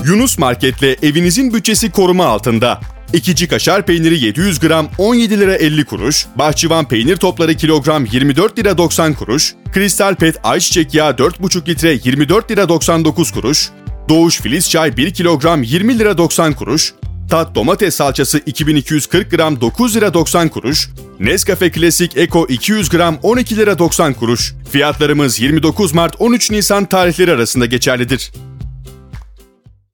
Yunus Market'le evinizin bütçesi koruma altında. İkici kaşar peyniri 700 gram 17 lira 50 kuruş, Bahçıvan peynir topları kilogram 24 lira 90 kuruş, Kristal Pet ayçiçek yağı 4,5 litre 24 lira 99 kuruş, Doğuş Filiz çay 1 kilogram 20 lira 90 kuruş, Tat domates salçası 2240 gram 9 lira 90 kuruş, Nescafe Klasik Eko 200 gram 12 lira 90 kuruş. Fiyatlarımız 29 Mart 13 Nisan tarihleri arasında geçerlidir.